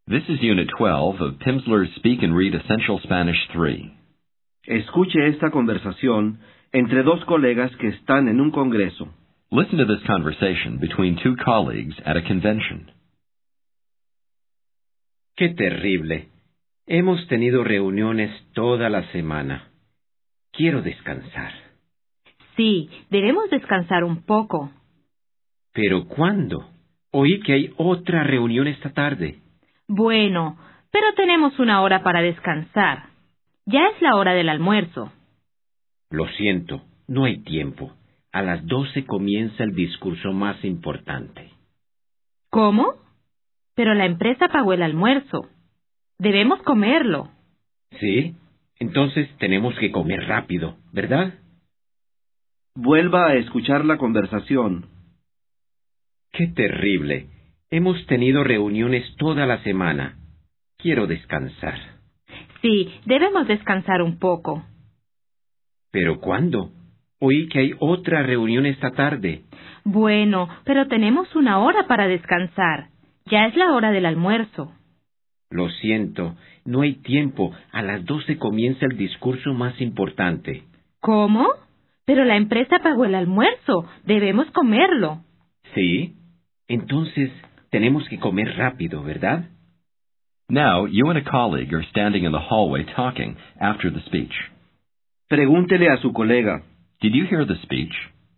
This is Unit 12 of Pimsleur's Speak and Read Essential Spanish 3. Escuche esta conversación entre dos colegas que están en un congreso. Listen to this conversation between two colleagues at a convention. ¡Qué terrible! Hemos tenido reuniones toda la semana. Quiero descansar. Sí, debemos descansar un poco. ¿Pero cuándo? Oí que hay otra reunión esta tarde. Bueno, pero tenemos una hora para descansar. Ya es la hora del almuerzo. Lo siento, no hay tiempo. A las 12 comienza el discurso más importante. ¿Cómo? Pero la empresa pagó el almuerzo. Debemos comerlo. ¿Sí? Entonces tenemos que comer rápido, ¿verdad? Vuelva a escuchar la conversación. ¡Qué terrible! Hemos tenido reuniones toda la semana. Quiero descansar. Sí, debemos descansar un poco. ¿Pero cuándo? Oí que hay otra reunión esta tarde. Bueno, pero tenemos una hora para descansar. Ya es la hora del almuerzo. Lo siento, no hay tiempo. A las 12 comienza el discurso más importante. ¿Cómo? Pero la empresa pagó el almuerzo. Debemos comerlo. ¿Sí? Entonces tenemos que comer rápido, ¿verdad? Now, you and a colleague are standing in the hallway talking after the speech. Pregúntele a su colega. Did you hear the speech?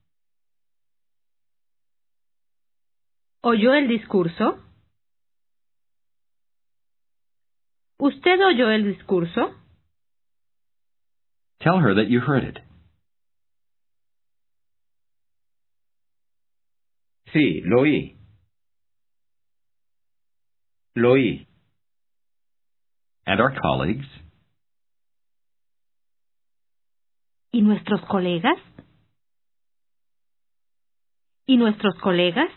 ¿Oyó el discurso? ¿Usted oyó el discurso? Tell her that you heard it. Sí, lo oí. Lo oí. And our colleagues? ¿Y nuestros colegas? ¿Y nuestros colegas?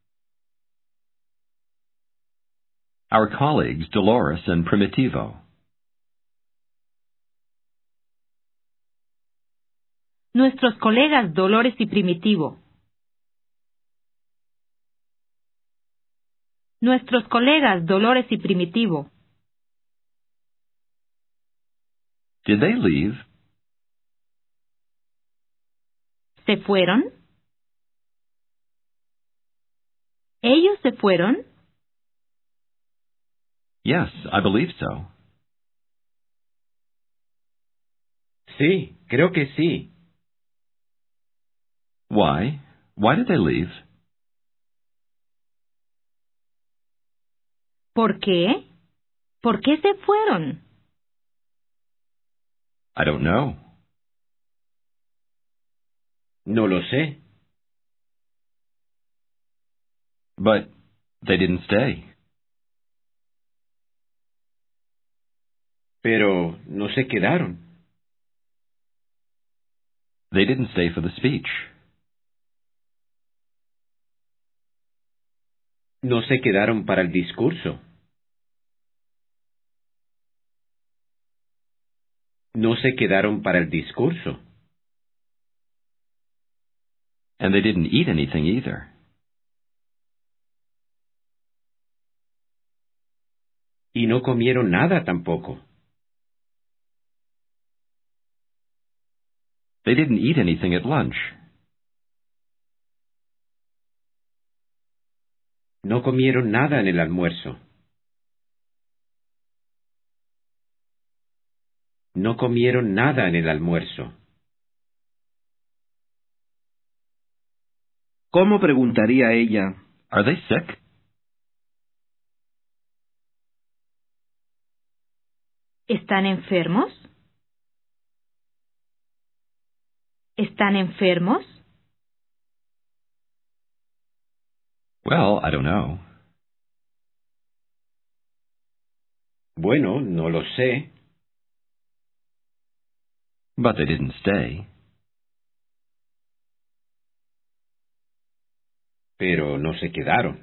Our colleagues, Dolores and Primitivo. Nuestros colegas Dolores y Primitivo. Nuestros colegas Dolores y Primitivo. Did they leave? ¿Se fueron? ¿Ellos se fueron? Yes, I believe so. Sí, creo que sí. Why? Why did they leave? ¿Por qué? ¿Por qué se fueron? I don't know. No lo sé. But they didn't stay. Pero no se quedaron. They didn't stay for the speech. No se quedaron para el discurso. No se quedaron para el discurso. And they didn't eat anything either. Y no comieron nada tampoco. They didn't eat anything at lunch. No comieron nada en el almuerzo. No comieron nada en el almuerzo. ¿Cómo preguntaría ella? Are they sick? ¿Están enfermos? ¿Están enfermos? Well, I don't know. Bueno, no lo sé. But they didn't stay. Pero no se quedaron.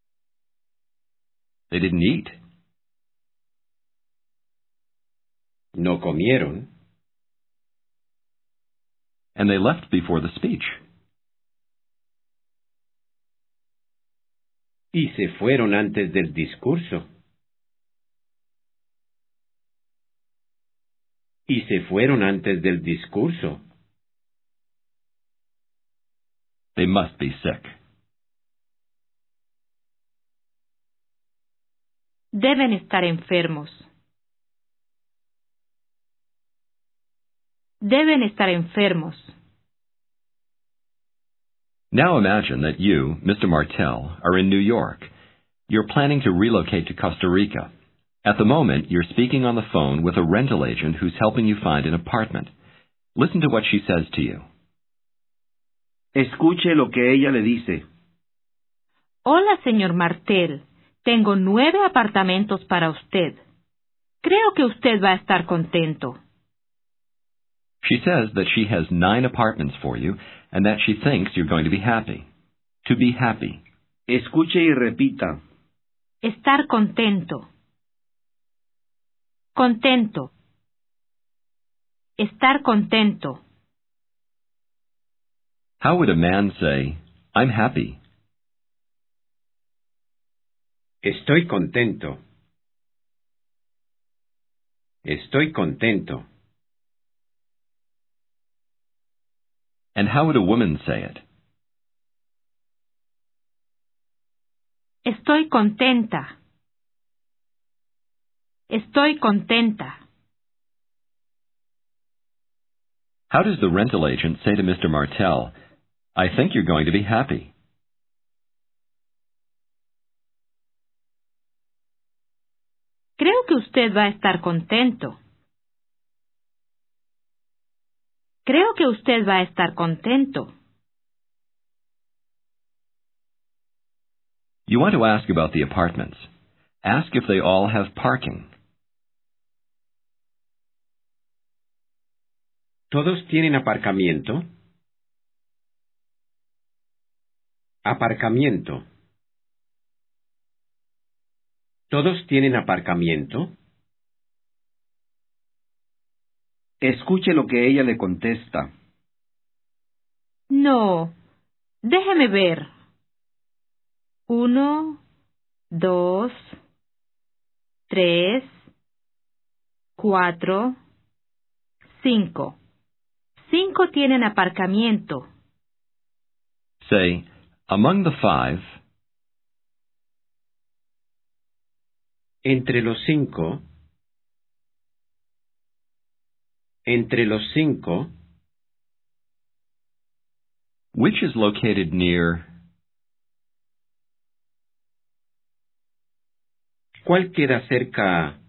They didn't eat. No comieron. And they left before the speech. Y se fueron antes del discurso. Y se fueron antes del discurso. They must be sick. Deben estar enfermos. Deben estar enfermos. Now imagine that you, Mr. Martell, are in New York. You're planning to relocate to Costa Rica. At the moment, you're speaking on the phone with a rental agent who's helping you find an apartment. Listen to what she says to you. Escuche lo que ella le dice. Hola, señor Martel. Tengo 9 apartamentos para usted. Creo que usted va a estar contento. She says that she has 9 apartments for you and that she thinks you're going to be happy. To be happy. Escuche y repita. Estar contento. Contento. Estar contento. How would a man say, I'm happy? Estoy contento. Estoy contento. And how would a woman say it? Estoy contenta. Estoy contenta. How does the rental agent say to Mr. Martell, I think you're going to be happy? Creo que usted va a estar contento. Creo que usted va a estar contento. You want to ask about the apartments. Ask if they all have parking. ¿Todos tienen aparcamiento? Aparcamiento. ¿Todos tienen aparcamiento? Escuche lo que ella le contesta. No. Déjeme ver. 1, 2, 3, 4, 5. 5 tienen aparcamiento. Say, among the 5, Entre los 5. Entre los 5. which is located near... ¿Cuál queda cerca?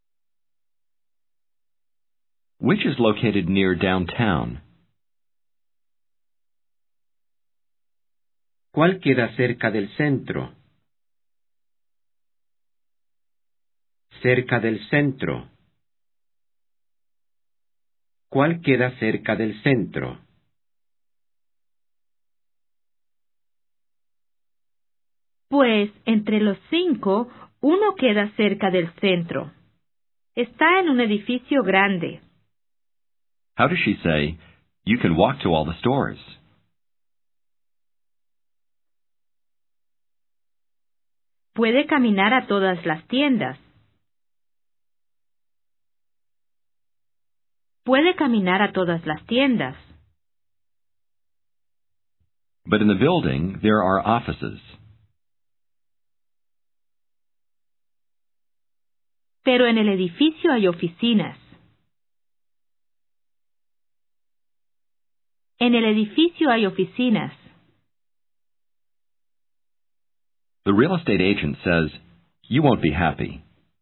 Which is located near downtown? ¿Cuál queda cerca del centro? Cerca del centro. ¿Cuál queda cerca del centro? Pues entre los 5, uno queda cerca del centro. Está en un edificio grande. How does she say, you can walk to all the stores? Puede caminar a todas las tiendas. Puede caminar a todas las tiendas. But in the building, there are offices. Pero en el edificio hay oficinas. En el edificio hay oficinas. The real estate agent says, you won't be happy.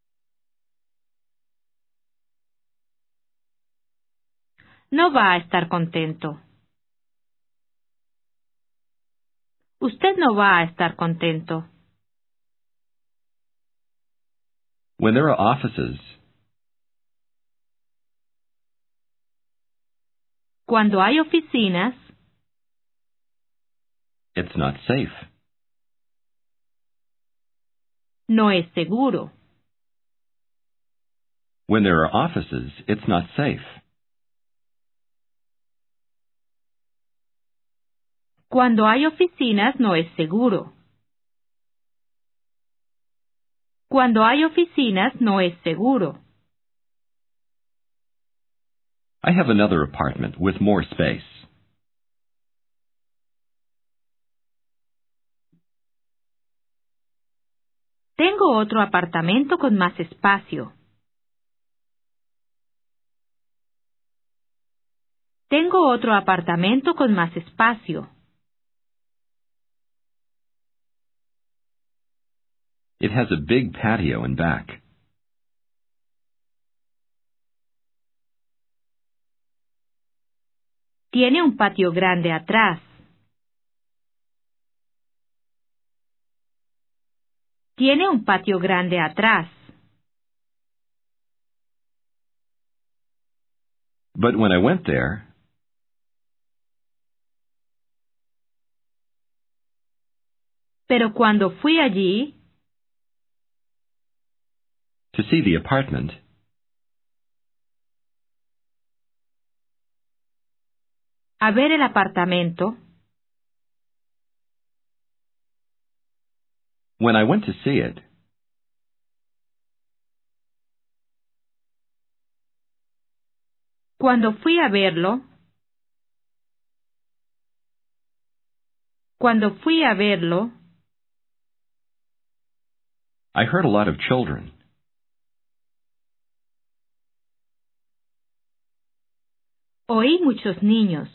No va a estar contento. Usted no va a estar contento. When there are offices, Cuando hay oficinas, it's not safe. no es seguro. When there are offices, it's not safe. Cuando hay oficinas, no es seguro. Cuando hay oficinas, no es seguro. I have another apartment with more space. Tengo otro apartamento con más espacio. Tengo otro apartamento con más espacio. It has a big patio in back. Tiene un patio grande atrás. Tiene un patio grande atrás. But when I went there, Pero cuando fui allí, to see the apartment, a ver el apartamento, when I went to see it, cuando fui a verlo, cuando fui a verlo, I heard a lot of children. oí muchos niños.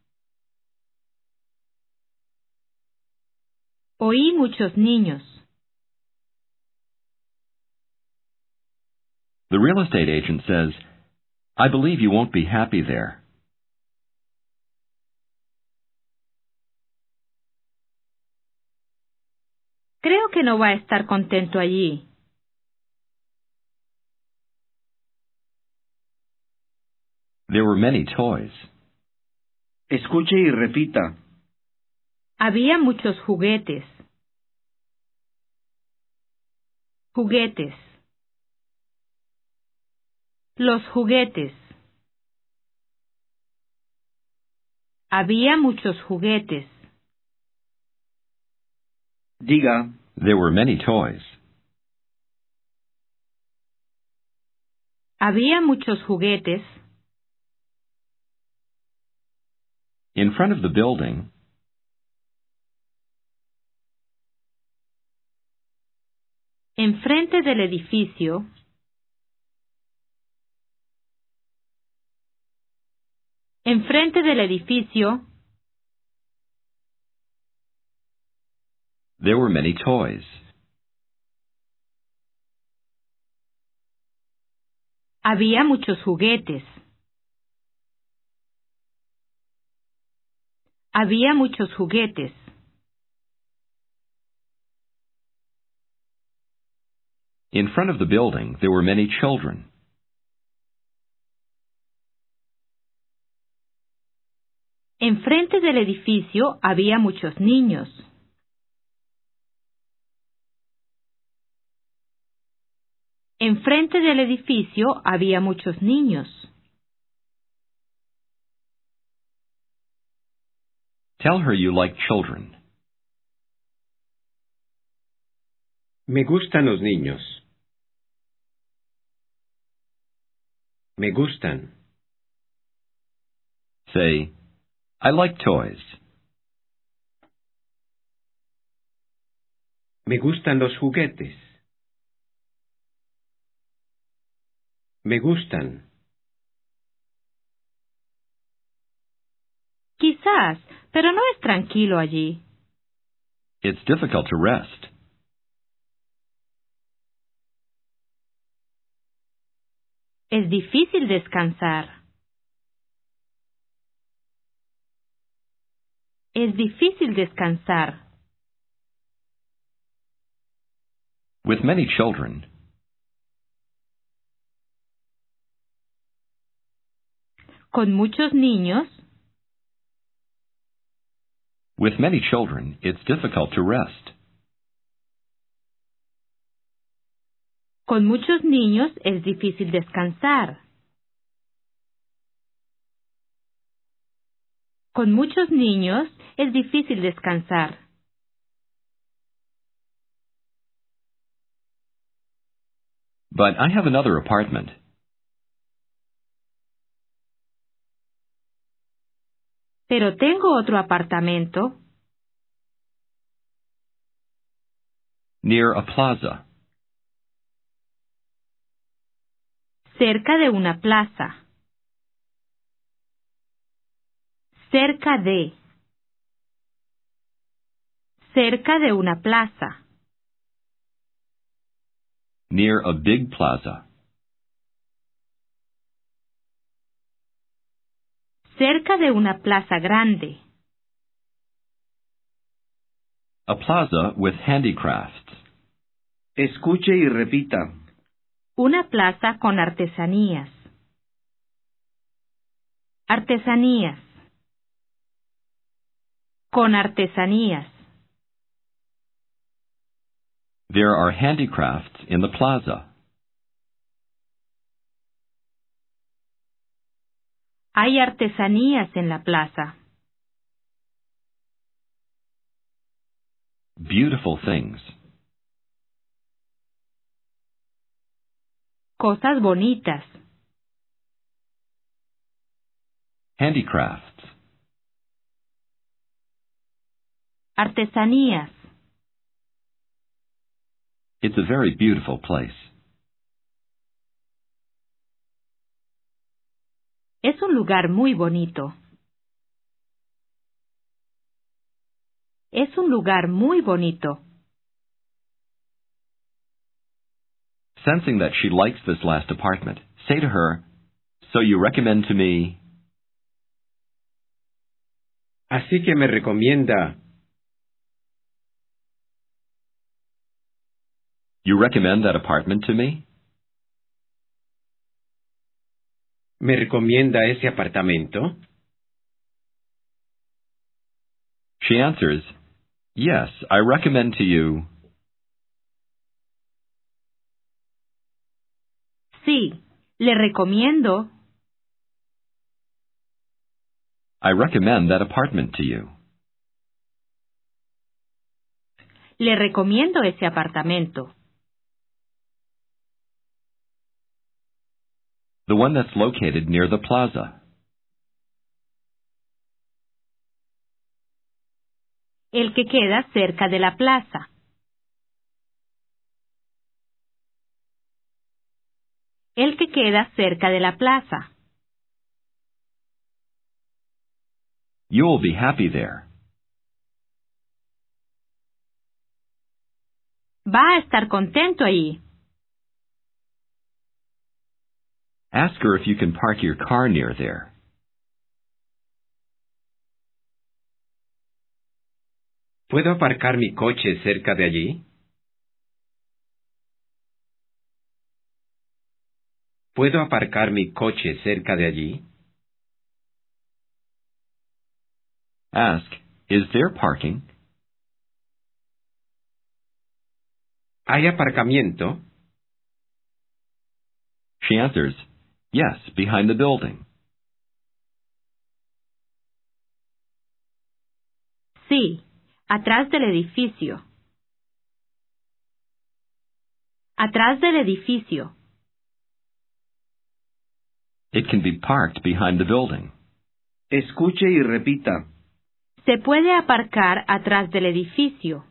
Oí muchos niños. The real estate agent says, I believe you won't be happy there. Creo que no va a estar contento allí. There were many toys. Escuche y repita. Había muchos juguetes. Juguetes. Los juguetes. Había muchos juguetes. Diga, There were many toys. Había muchos juguetes. In front of the building, Enfrente del edificio. Enfrente del edificio. there were many toys. Había muchos juguetes. Había muchos juguetes. In front of the building, there were many children. Enfrente del edificio había muchos niños. Enfrente del edificio había muchos niños. Tell her you like children. Me gustan los niños. Me gustan. Say, I like toys. Me gustan los juguetes. Me gustan. Quizás, pero no es tranquilo allí. It's difficult to rest. Es difícil descansar. Es difícil descansar. With many children, Con muchos niños. with many children, it's difficult to rest. Con muchos niños es difícil descansar. Con muchos niños es difícil descansar. But I have another apartment. Pero tengo otro apartamento. Near a plaza. Cerca de una plaza. Cerca de. Cerca de una plaza. Near a big plaza. Cerca de una plaza grande. A plaza with handicrafts. Escuche y repita. Una plaza con artesanías. Artesanías. Con artesanías. There are handicrafts in the plaza. Hay artesanías en la plaza. Beautiful things. Cosas bonitas. Handicrafts. Artesanías. It's a very beautiful place. Es un lugar muy bonito. Es un lugar muy bonito. Sensing that she likes this last apartment, say to her, "So you recommend to me..." Así que me recomienda. You recommend that apartment to me? ¿Me recomienda ese apartamento? She answers, "Yes, I recommend to you..." Sí, le recomiendo. I recommend that apartment to you. Le recomiendo ese apartamento. The one that's located near the plaza. El que queda cerca de la plaza. El que queda cerca de la plaza. You will be happy there. Va a estar contento allí. Ask her if you can park your car near there. ¿Puedo aparcar mi coche cerca de allí? ¿Puedo aparcar mi coche cerca de allí? Ask, "Is there parking?" ¿Hay aparcamiento? She answers, "Yes, behind the building." Sí, atrás del edificio. Atrás del edificio. It can be parked behind the building. Escuche y repita. Se puede aparcar atrás del edificio.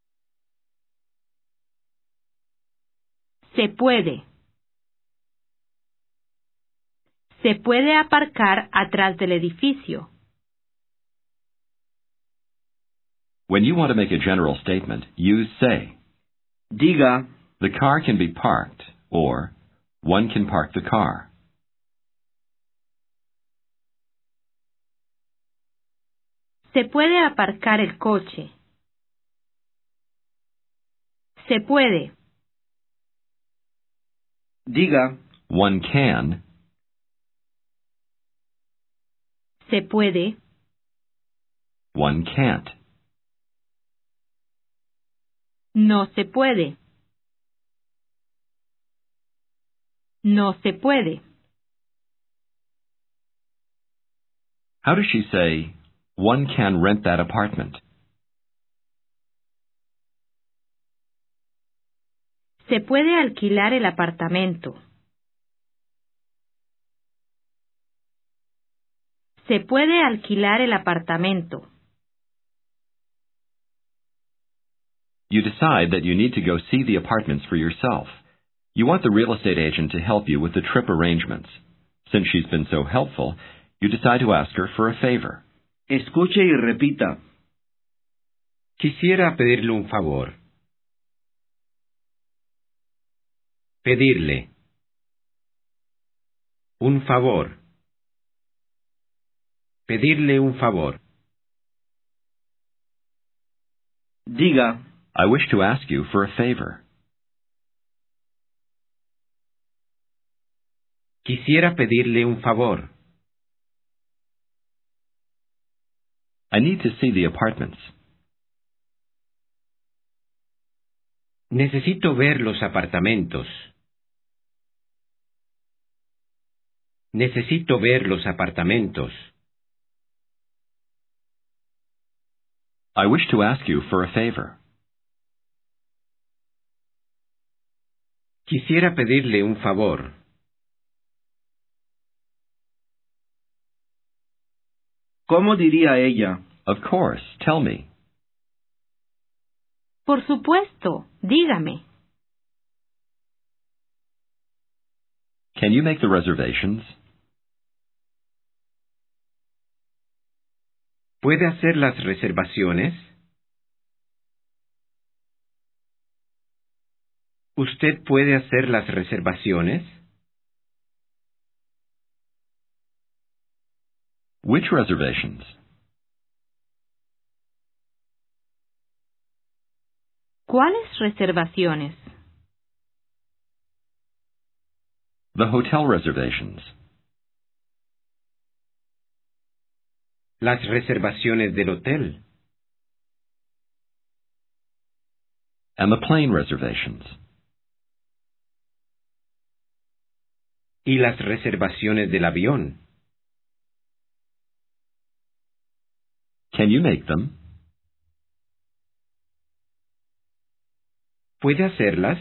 Se puede. Se puede aparcar atrás del edificio. When you want to make a general statement, use say. Diga, The car can be parked, or one can park the car. Se puede aparcar el coche. Se puede. diga, One can. Se puede. One can't. No se puede. No se puede. How does she say, "One can rent that apartment"? Se puede alquilar el apartamento. Se puede alquilar el apartamento. You decide that you need to go see the apartments for yourself. You want the real estate agent to help you with the trip arrangements. Since she's been so helpful, you decide to ask her for a favor. Escuche y repita. Quisiera pedirle un favor. Pedirle. Un favor. Pedirle un favor. Diga. I wish to ask you for a favor. Quisiera pedirle un favor. I need to see the apartments. Necesito ver los apartamentos. Necesito ver los apartamentos. I wish to ask you for a favor. Quisiera pedirle un favor. ¿Cómo diría ella? Of course, tell me. Por supuesto, dígame. Can you make the reservations? ¿Puede hacer las reservaciones? ¿Usted puede hacer las reservaciones? Which reservations? ¿Cuáles reservaciones? The hotel reservations. Las reservaciones del hotel. And the plane reservations. Y las reservaciones del avión. Can you make them? ¿Puede hacerlas?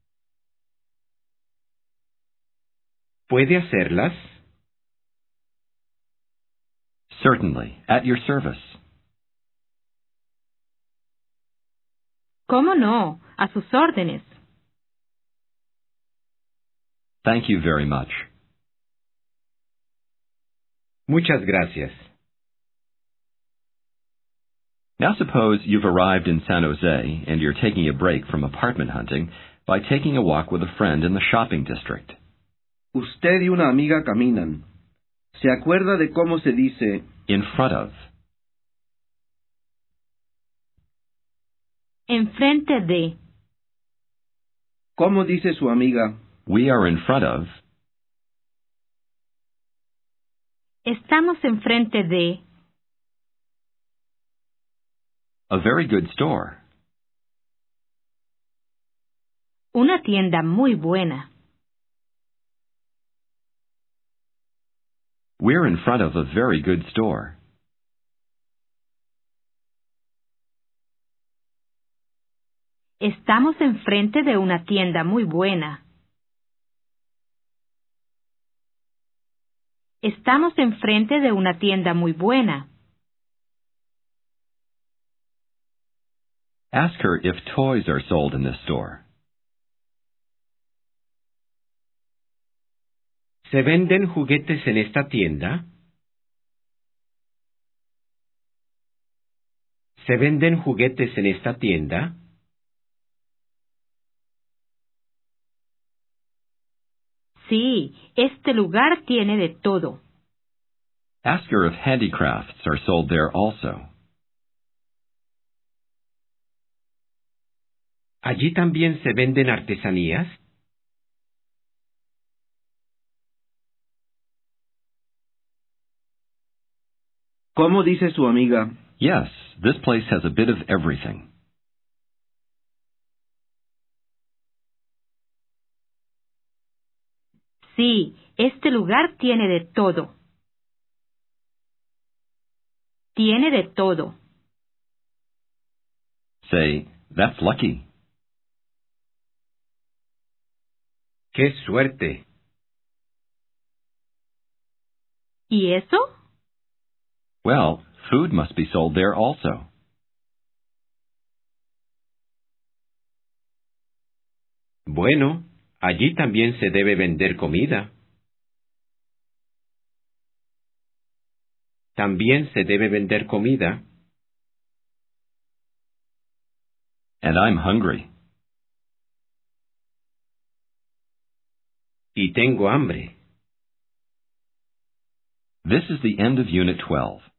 ¿Puede hacerlas? Certainly, at your service. ¿Cómo no? A sus órdenes. Thank you very much. Muchas gracias. Now suppose you've arrived in San Jose and you're taking a break from apartment hunting by taking a walk with a friend in the shopping district. Usted y una amiga caminan. ¿Se acuerda de cómo se dice In front of. Enfrente de. ¿Cómo dice su amiga? We are in front of. Estamos enfrente de. A very good store. Una tienda muy buena. We're in front of a very good store. Estamos enfrente de una tienda muy buena. Estamos enfrente de una tienda muy buena. Ask her if toys are sold in this store. ¿Se venden juguetes en esta tienda? ¿Se venden juguetes en esta tienda? Sí, este lugar tiene de todo. Ask her if handicrafts are sold there also. ¿Allí también se venden artesanías? ¿Cómo dice su amiga? Yes, this place has a bit of everything. Sí, este lugar tiene de todo. Tiene de todo. Say, that's lucky. ¡Qué suerte! ¿Y eso? Well, food must be sold there also. Bueno, allí también se debe vender comida. También se debe vender comida. And I'm hungry. Y tengo hambre. This is the end of Unit 12.